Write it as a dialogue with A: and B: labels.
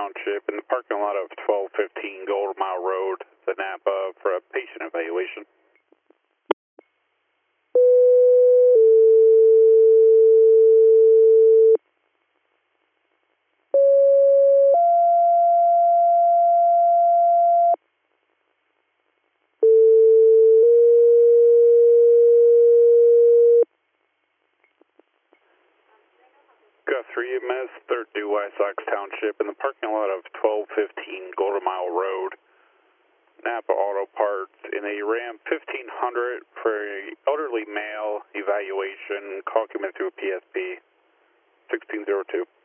A: Township in the parking lot of 1215 Gold Mile Road, the Napa, for a patient evaluation. Guthrie EMS, 3rd due Wysox Township in the parking lot of 1215 Golden Mile Road, Napa Auto Parts in a Ram 1500 for an elderly male evaluation. Call came in through PSP 1602.